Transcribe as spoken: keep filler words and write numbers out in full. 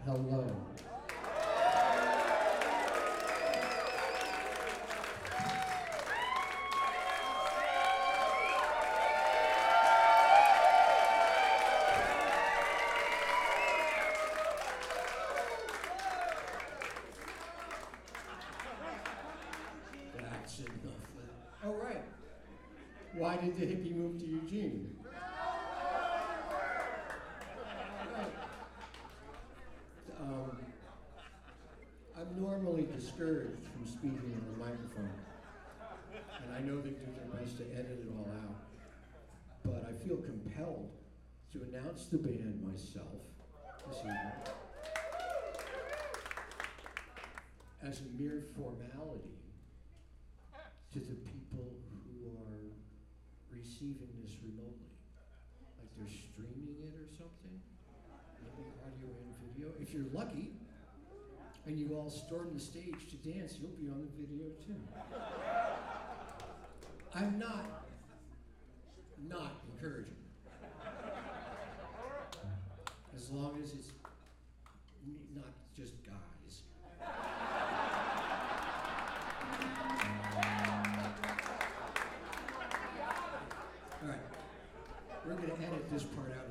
hello. That's enough. Oh, right. Why did the hippie move to Eugene? Um, I'm normally discouraged from speaking on the microphone, and I know they do their best to edit it all out, but I feel compelled to announce the band myself this evening as a mere formality to the people who are receiving this remotely. Like they're streaming it or something, maybe audio and video. If you're lucky, and you all storm the stage to dance, you'll be on the video too. I'm not, not encouraging. As long as it's not just guys. All right, we're gonna edit this part out